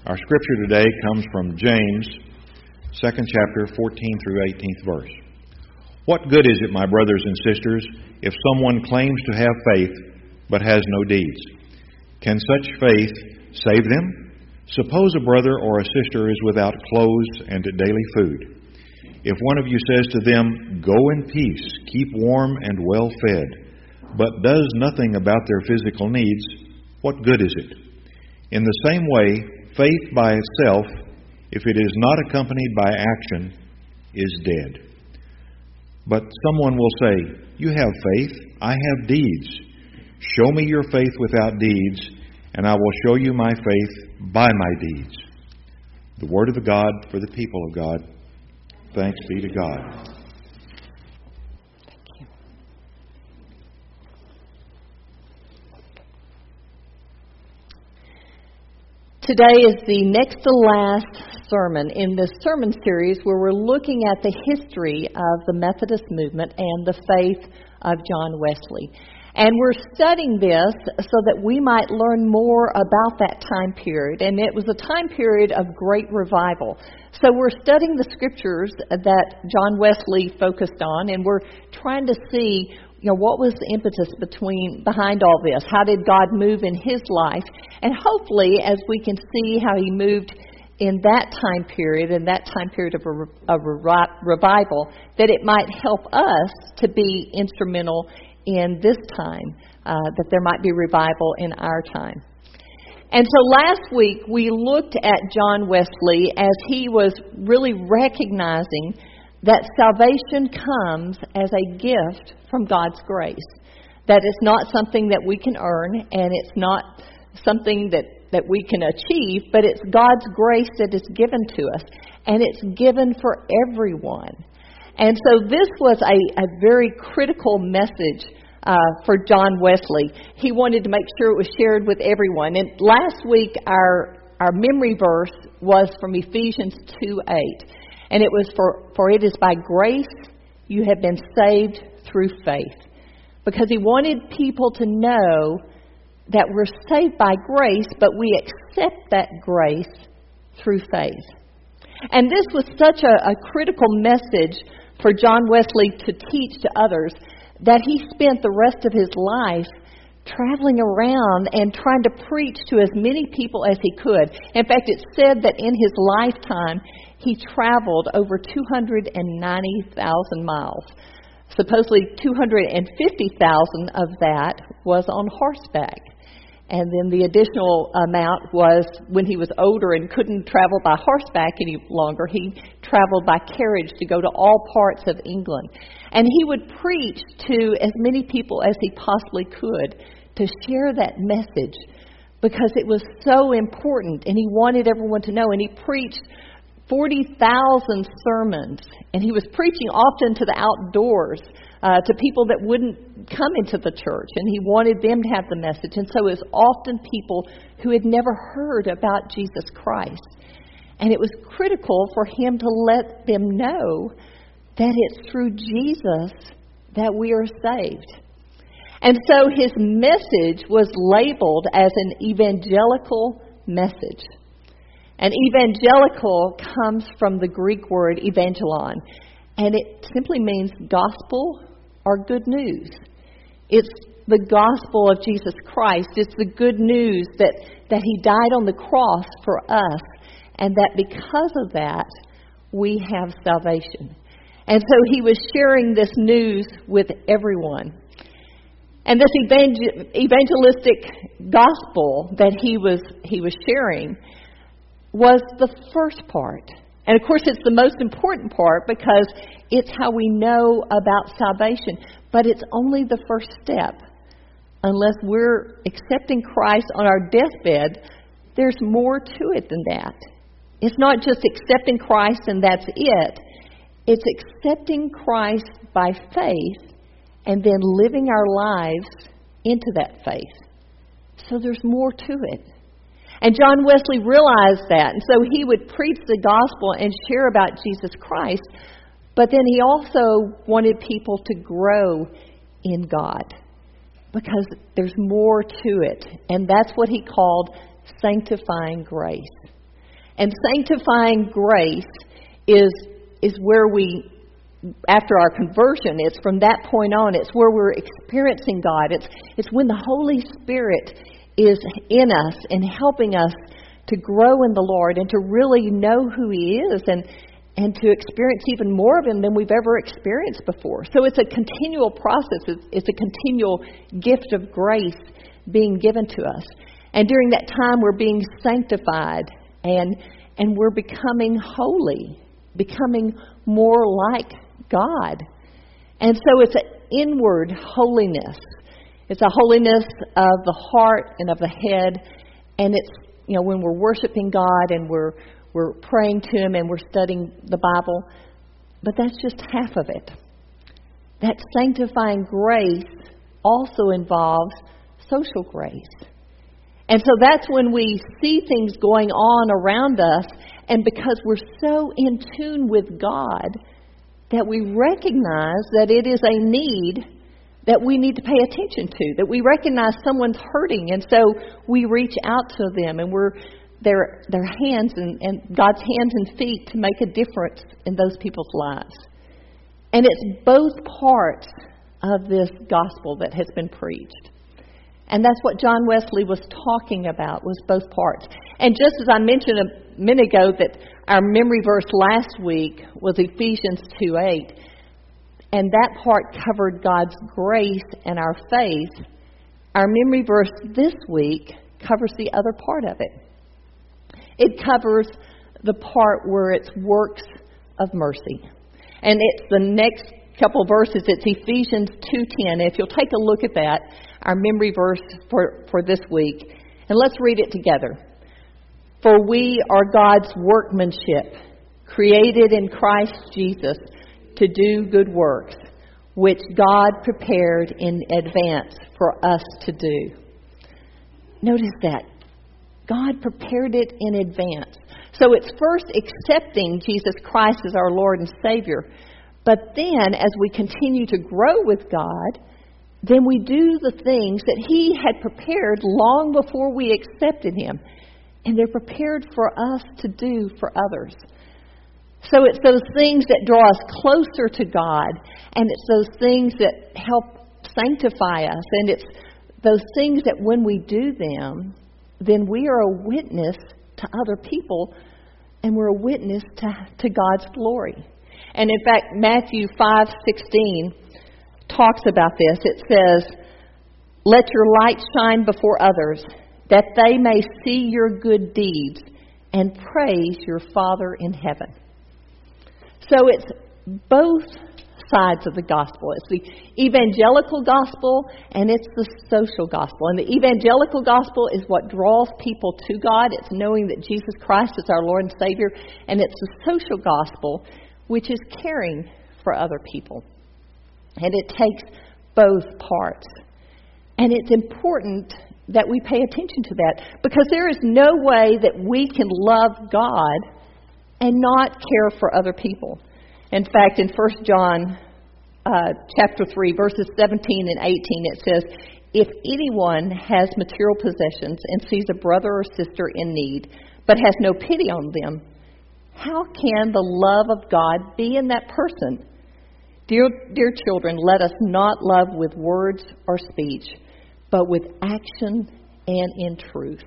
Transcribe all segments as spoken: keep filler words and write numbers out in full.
Our scripture today comes from James, second chapter, fourteenth through eighteenth verse. What good is it, my brothers and sisters, if someone claims to have faith but has no deeds? Can such faith save them? Suppose a brother or a sister is without clothes and daily food. If one of you says to them, "Go in peace, keep warm and well fed," but does nothing about their physical needs, what good is it? In the same way, faith by itself, if it is not accompanied by action, is dead. But someone will say, "You have faith, I have deeds. Show me your faith without deeds, and I will show you my faith by my deeds." The word of the God for the people of God. Thanks be to God. Thank you. Today is the next to last sermon in this sermon series where we're looking at the history of the Methodist movement and the faith of John Wesley. And we're studying this so that we might learn more about that time period. And it was a time period of great revival. So we're studying the scriptures that John Wesley focused on, and we're trying to see, you know, what was the impetus between behind all this? How did God move in his life? And hopefully, as we can see how he moved in that time period, in that time period of a, a revival, that it might help us to be instrumental in this time, uh, that there might be revival in our time. And so last week we looked at John Wesley as he was really recognizing that salvation comes as a gift from God's grace. That it's not something that we can earn, and it's not something that, that we can achieve, but it's God's grace that is given to us, and it's given for everyone. And so this was a, a very critical message uh, for John Wesley. He wanted to make sure it was shared with everyone. And last week our our memory verse was from Ephesians two eight. And it was, for, for it is by grace you have been saved through faith. Because he wanted people to know that we're saved by grace, but we accept that grace through faith. And this was such a, a critical message for John Wesley to teach to others that he spent the rest of his life traveling around and trying to preach to as many people as he could. In fact, it's said that in his lifetime, he traveled over two hundred ninety thousand miles. Supposedly two hundred fifty thousand of that was on horseback. And then the additional amount was when he was older and couldn't travel by horseback any longer, he traveled by carriage to go to all parts of England. And he would preach to as many people as he possibly could to share that message because it was so important and he wanted everyone to know. And he preached forty thousand sermons, and he was preaching often to the outdoors, uh, to people that wouldn't come into the church, and he wanted them to have the message. And so it was often people who had never heard about Jesus Christ. And it was critical for him to let them know that it's through Jesus that we are saved. And so his message was labeled as an evangelical message. And evangelical comes from the Greek word evangelon, and it simply means gospel or good news. It's the gospel of Jesus Christ. It's the good news that, that he died on the cross for us, and that because of that, we have salvation. And so he was sharing this news with everyone. And this evangel- evangelistic gospel that he was he was sharing was the first part. And of course it's the most important part because it's how we know about salvation. But it's only the first step. Unless we're accepting Christ on our deathbed, there's more to it than that. It's not just accepting Christ and that's it. It's accepting Christ by faith and then living our lives into that faith. So there's more to it. And John Wesley realized that. And so he would preach the gospel and share about Jesus Christ. But then he also wanted people to grow in God. Because there's more to it. And that's what he called sanctifying grace. And sanctifying grace is is where we, after our conversion, it's from that point on, it's where we're experiencing God. It's it's when the Holy Spirit is in us and helping us to grow in the Lord and to really know who He is and and to experience even more of Him than we've ever experienced before. So it's a continual process. It's, it's a continual gift of grace being given to us. And during that time, we're being sanctified and and we're becoming holy, becoming more like God. And so it's an inward holiness. It's a holiness of the heart and of the head. And it's, you know, when we're worshiping God and we're we're praying to Him and we're studying the Bible. But that's just half of it. That sanctifying grace also involves social grace. And so that's when we see things going on around us, and because we're so in tune with God that we recognize that it is a need that we need to pay attention to, that we recognize someone's hurting, and so we reach out to them, and we're their their hands and, and God's hands and feet to make a difference in those people's lives. And it's both parts of this gospel that has been preached. And that's what John Wesley was talking about, was both parts. And just as I mentioned a minute ago that our memory verse last week was Ephesians two eight, and that part covered God's grace and our faith, our memory verse this week covers the other part of it. It covers the part where it's works of mercy. And it's the next couple of verses. It's Ephesians two ten. If you'll take a look at that, our memory verse for, for this week. And let's read it together. For we are God's workmanship, created in Christ Jesus to do good works, which God prepared in advance for us to do. Notice that. God prepared it in advance. So it's first accepting Jesus Christ as our Lord and Savior. But then, as we continue to grow with God, then we do the things that He had prepared long before we accepted Him. And they're prepared for us to do for others. So it's those things that draw us closer to God. And it's those things that help sanctify us. And it's those things that when we do them, then we are a witness to other people, and we're a witness to, to God's glory. And in fact, Matthew five sixteen talks about this. It says, "Let your light shine before others, that they may see your good deeds and praise your Father in heaven." So it's both sides of the gospel. It's the evangelical gospel and it's the social gospel. And the evangelical gospel is what draws people to God. It's knowing that Jesus Christ is our Lord and Savior. And it's the social gospel, which is caring for other people. And it takes both parts. And it's important that we pay attention to that, because there is no way that we can love God and not care for other people. In fact, in First John uh, chapter three, verses seventeen and eighteen, it says, "If anyone has material possessions and sees a brother or sister in need, but has no pity on them, how can the love of God be in that person? Dear, dear children, let us not love with words or speech, but with action and in truth."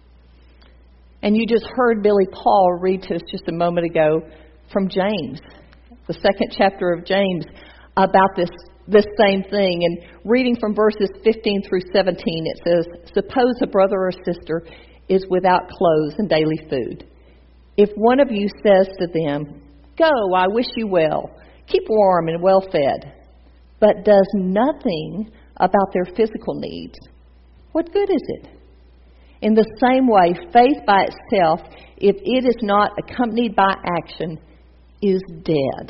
And you just heard Billy Paul read to us just a moment ago from James, the second chapter of James, about this, this same thing. And reading from verses fifteen through seventeen, it says, "Suppose a brother or sister is without clothes and daily food. If one of you says to them, 'Go, I wish you well, keep warm and well fed,' but does nothing about their physical needs, what good is it? In the same way, faith by itself, if it is not accompanied by action, is dead."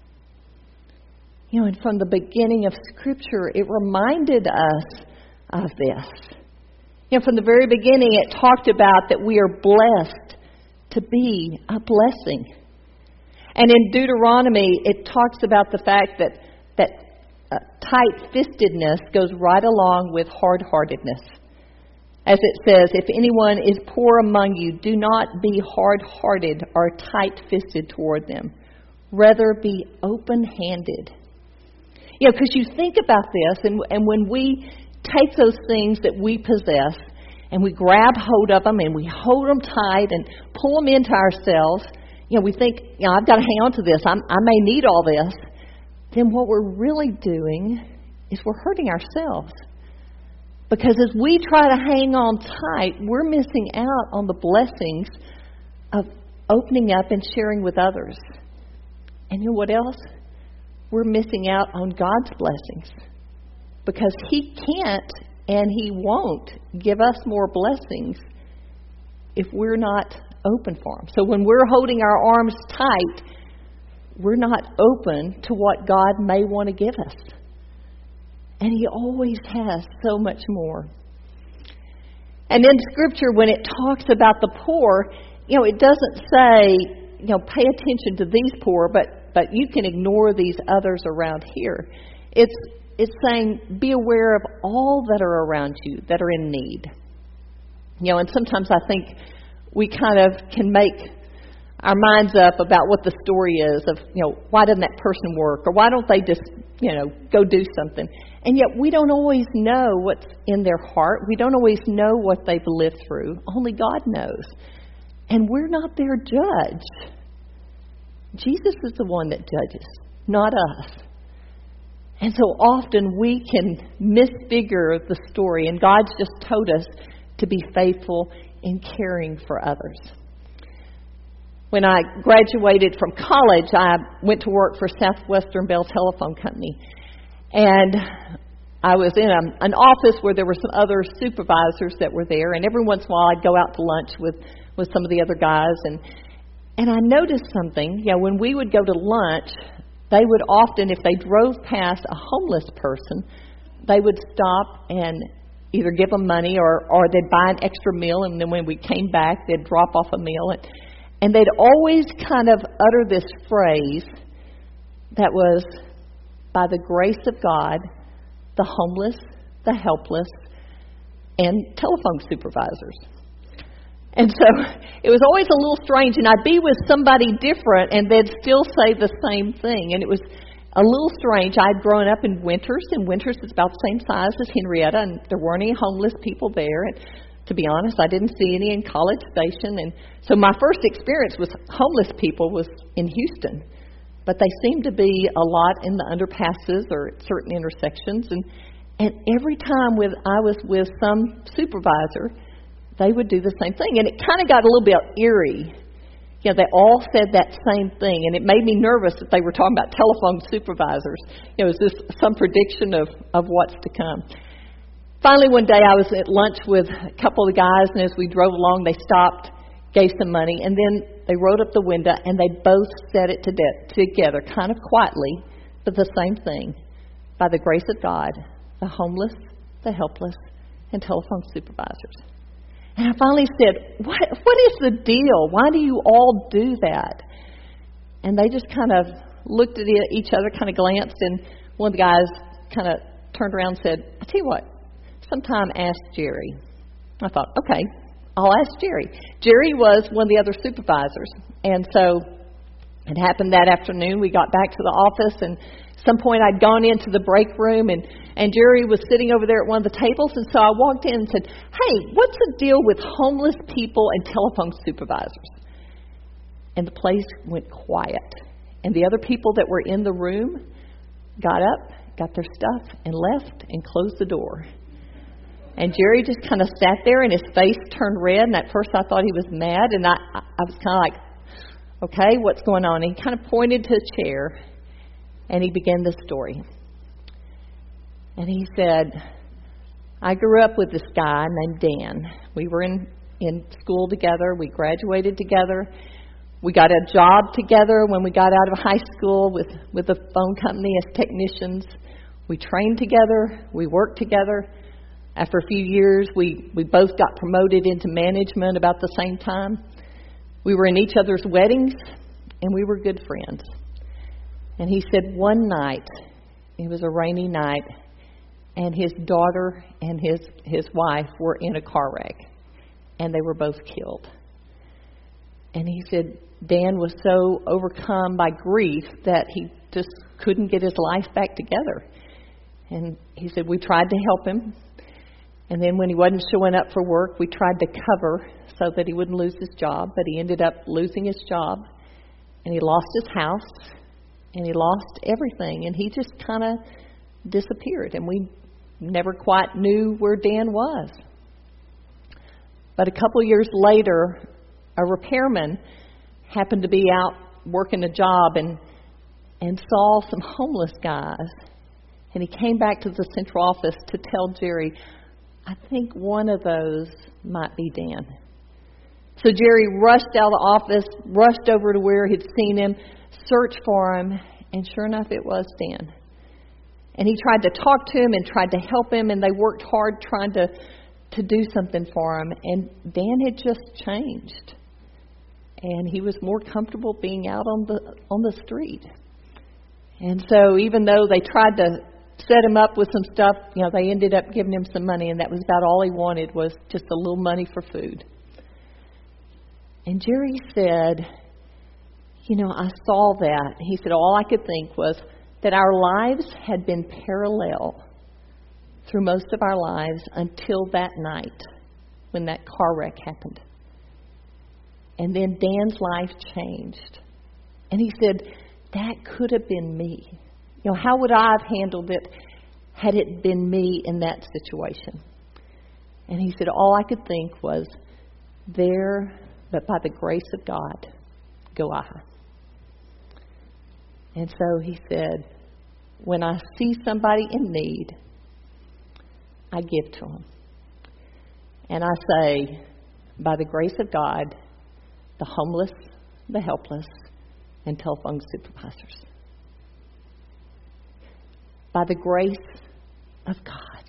You know, and from the beginning of Scripture, it reminded us of this. You know, from the very beginning, it talked about that we are blessed to be a blessing. And in Deuteronomy, it talks about the fact that, that uh, tight-fistedness goes right along with hard-heartedness. As it says, if anyone is poor among you, do not be hard-hearted or tight-fisted toward them. Rather, be open-handed. You know, because you think about this, and, and when we take those things that we possess and we grab hold of them and we hold them tight and pull them into ourselves, you know, we think, you know, I've got to hang on to this. I'm, I may need all this. Then what we're really doing is we're hurting ourselves. Because as we try to hang on tight, we're missing out on the blessings of opening up and sharing with others. And you know what else? We're missing out on God's blessings. Because He can't and He won't give us more blessings if we're not open for them. So when we're holding our arms tight, we're not open to what God may want to give us. And He always has so much more. And in Scripture, when it talks about the poor, you know, it doesn't say, you know, pay attention to these poor, but, but you can ignore these others around here. It's, it's saying, be aware of all that are around you that are in need. You know, and sometimes I think we kind of can make our minds up about what the story is of, you know, why doesn't that person work? Or why don't they just, you know, go do something? And yet we don't always know what's in their heart. We don't always know what they've lived through. Only God knows. And we're not their judge. Jesus is the one that judges, not us. And so often we can misfigure the story. And God's just told us to be faithful in caring for others. When I graduated from college, I went to work for Southwestern Bell Telephone Company. And I was in a, an office where there were some other supervisors that were there. And every once in a while I'd go out to lunch with, with some of the other guys. And, and I noticed something. You know, when we would go to lunch, they would often, if they drove past a homeless person, they would stop and either give them money or, or they'd buy an extra meal. And then when we came back, they'd drop off a meal. And, And they'd always kind of utter this phrase that was, by the grace of God, the homeless, the helpless, and telephone supervisors. And so it was always a little strange. And I'd be with somebody different, and they'd still say the same thing. And it was a little strange. I'd grown up in Winters, and Winters is about the same size as Henrietta, and there weren't any homeless people there. And to be honest, I didn't see any in College Station. And so my first experience with homeless people was in Houston. But they seemed to be a lot in the underpasses or at certain intersections. And, and every time with I was with some supervisor, they would do the same thing. And it kind of got a little bit eerie. You know, they all said that same thing. And it made me nervous that they were talking about telephone supervisors. You know, is this some prediction of, of what's to come? Finally, one day I was at lunch with a couple of the guys, and as we drove along, they stopped, gave some money, and then they rolled up the window, and they both said it to de- together, kind of quietly, but the same thing. By the grace of God, the homeless, the helpless, and telephone supervisors. And I finally said, what, what is the deal? Why do you all do that? And they just kind of looked at each other, kind of glanced, and one of the guys kind of turned around and said, I tell you what, sometime ask Jerry. I thought, okay, I'll ask Jerry. Jerry was one of the other supervisors. And so it happened that afternoon. We got back to the office, and at some point I'd gone into the break room, and, and Jerry was sitting over there at one of the tables. And so I walked in and said, hey, what's the deal with homeless people and telephone supervisors? And the place went quiet. And the other people that were in the room got up, got their stuff, and left and closed the door. And Jerry just kind of sat there, and his face turned red. And at first I thought he was mad. And I, I was kind of like, okay, what's going on? And he kind of pointed to a chair, and he began this story. And he said, I grew up with this guy named Dan. We were in, in school together. We graduated together. We got a job together when we got out of high school with, with a phone company as technicians. We trained together. We worked together. After a few years, we, we both got promoted into management about the same time. We were in each other's weddings, and we were good friends. And he said one night, it was a rainy night, and his daughter and his, his wife were in a car wreck, and they were both killed. And he said Dan was so overcome by grief that he just couldn't get his life back together. And he said we tried to help him, and then when he wasn't showing up for work, we tried to cover so that he wouldn't lose his job, but he ended up losing his job, and he lost his house, and he lost everything, and he just kind of disappeared, and we never quite knew where Dan was. But a couple years later, a repairman happened to be out working a job and and saw some homeless guys, and he came back to the central office to tell Jerry, I think one of those might be Dan. So Jerry rushed out of the office, rushed over to where he'd seen him, searched for him, and sure enough, it was Dan. And he tried to talk to him and tried to help him, and they worked hard trying to, to do something for him. And Dan had just changed, and he was more comfortable being out on the on the street. And so even though they tried to set him up with some stuff, you know, they ended up giving him some money, and that was about all he wanted, was just a little money for food. And Jerry said, you know, I saw that. He said, all I could think was that our lives had been parallel through most of our lives until that night when that car wreck happened. And then Dan's life changed. And he said, that could have been me. You know, how would I have handled it had it been me in that situation? And he said, all I could think was, there, but by the grace of God, go I. And so he said, when I see somebody in need, I give to them. And I say, by the grace of God, the homeless, the helpless, and telephone supervisors. By the grace of God.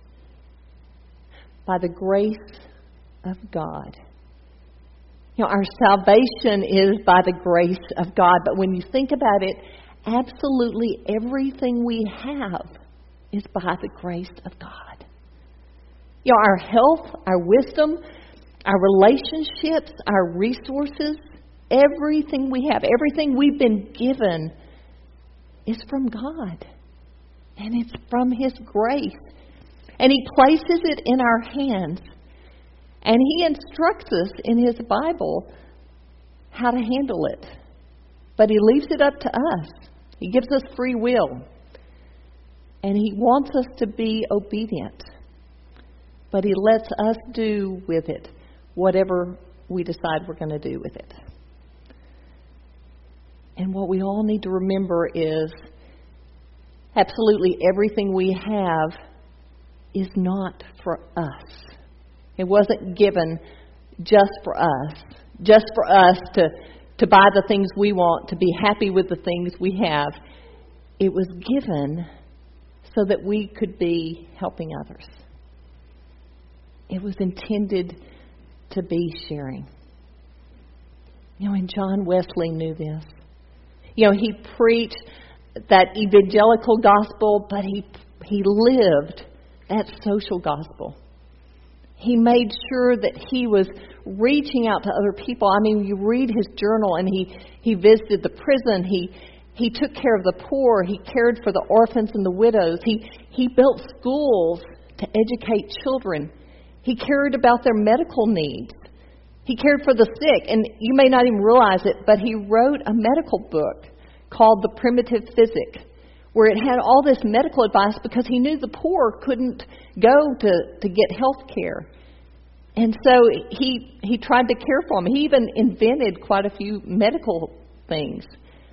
By the grace of God. You know, our salvation is by the grace of God. But when you think about it, absolutely everything we have is by the grace of God. You know, our health, our wisdom, our relationships, our resources, everything we have, everything we've been given is from God. And it's from His grace. And He places it in our hands. And He instructs us in His Bible how to handle it. But He leaves it up to us. He gives us free will. And He wants us to be obedient. But He lets us do with it whatever we decide we're going to do with it. And what we all need to remember is absolutely everything we have is not for us. It wasn't given just for us, just for us to, to buy the things we want, to be happy with the things we have. It was given so that we could be helping others. It was intended to be sharing. You know, and John Wesley knew this. You know, he preached that evangelical gospel, but he he lived that social gospel. He made sure that he was reaching out to other people. I mean, you read his journal, and he, he visited the prison. He he took care of the poor. He cared for the orphans and the widows. He he built schools to educate children. He cared about their medical needs. He cared for the sick. And you may not even realize it, but he wrote a medical book called The Primitive Physic, where it had all this medical advice because he knew the poor couldn't go to, to get health care. And so he he tried to care for them. He even invented quite a few medical things.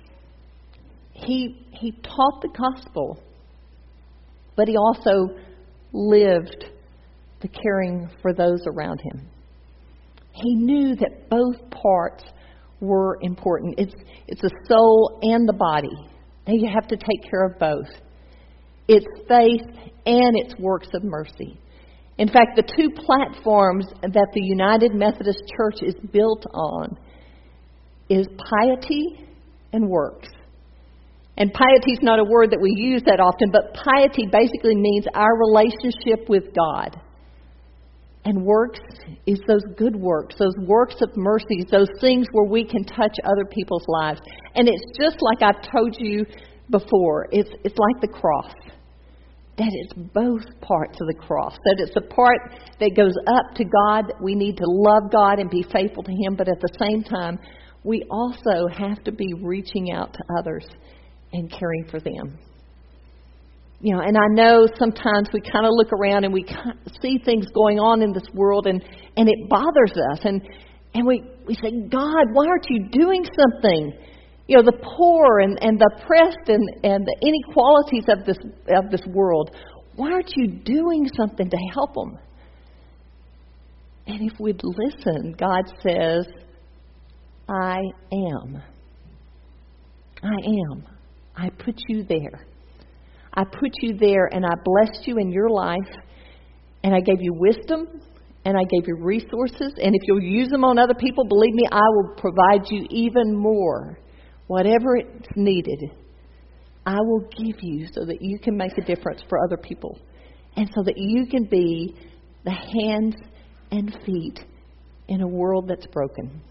He he taught the gospel, but he also lived the caring for those around him. He knew that both parts were important. It's it's the soul and the body. And you have to take care of both. It's faith and it's works of mercy. In fact, the two platforms that the United Methodist Church is built on is piety and works. And piety is not a word that we use that often, but piety basically means our relationship with God. And works is those good works, those works of mercy, those things where we can touch other people's lives. And it's just like I've told you before, it's it's like the cross. That it's both parts of the cross. That it's the part that goes up to God, that we need to love God and be faithful to Him, but at the same time, we also have to be reaching out to others and caring for them. You know, and I know sometimes we kind of look around and we see things going on in this world, and, and it bothers us. And, and we, we say, God, why aren't you doing something? You know, the poor and, and the oppressed and, and the inequalities of this of this world. Why aren't you doing something to help them? And if we'd listen, God says, I am. I am. I put you there. I put you there, and I blessed you in your life, and I gave you wisdom, and I gave you resources, and if you'll use them on other people, believe me, I will provide you even more. Whatever it's needed, I will give you so that you can make a difference for other people, and so that you can be the hands and feet in a world that's broken.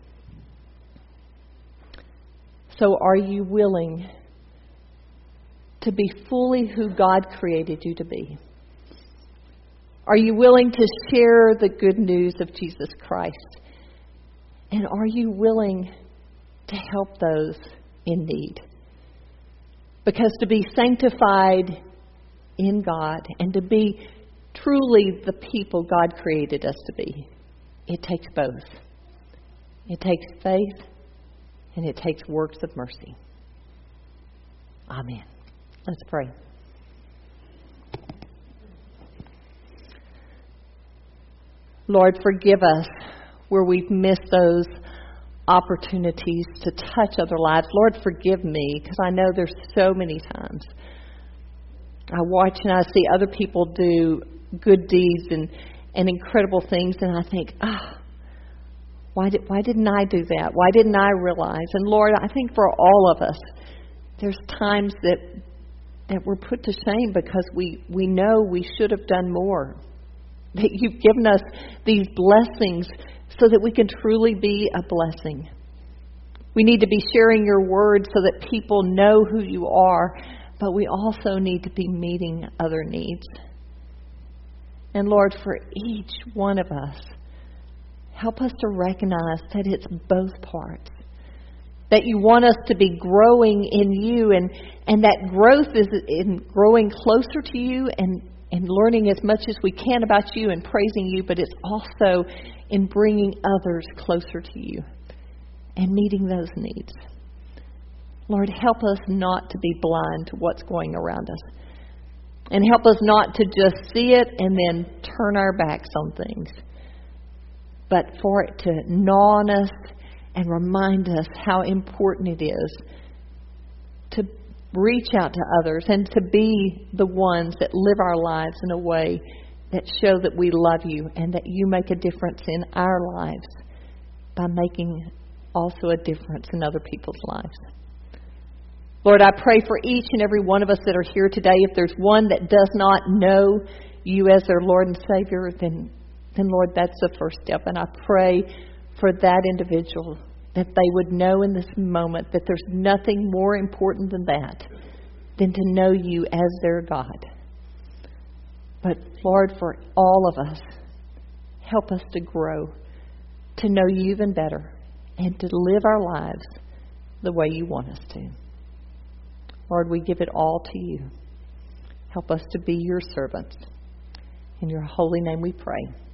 So are you willing to be fully who God created you to be? Are you willing to share the good news of Jesus Christ? And are you willing to help those in need? Because to be sanctified in God and to be truly the people God created us to be, it takes both. It takes faith and it takes works of mercy. Amen. Let's pray. Lord, forgive us where we've missed those opportunities to touch other lives. Lord, forgive me, because I know there's so many times I watch and I see other people do good deeds and, and incredible things, and I think, ah, oh, why did why didn't I do that? Why didn't I realize? And Lord, I think for all of us, there's times that that we're put to shame because we, we know we should have done more. That you've given us these blessings so that we can truly be a blessing. We need to be sharing your word so that people know who you are, but we also need to be meeting other needs. And Lord, for each one of us, help us to recognize that it's both parts. That you want us to be growing in you, and, and that growth is in growing closer to you and, and learning as much as we can about you and praising you, but it's also in bringing others closer to you and meeting those needs. Lord, help us not to be blind to what's going around us. And help us not to just see it and then turn our backs on things, but for it to gnaw on us and remind us how important it is to reach out to others and to be the ones that live our lives in a way that show that we love you and that you make a difference in our lives by making also a difference in other people's lives. Lord, I pray for each and every one of us that are here today. If there's one that does not know you as their Lord and Savior, then, then Lord, that's the first step. And I pray for that individual, that they would know in this moment that there's nothing more important than that, than to know you as their God. But Lord, for all of us, help us to grow, to know you even better, and to live our lives the way you want us to. Lord, we give it all to you. Help us to be your servants. In your holy name we pray.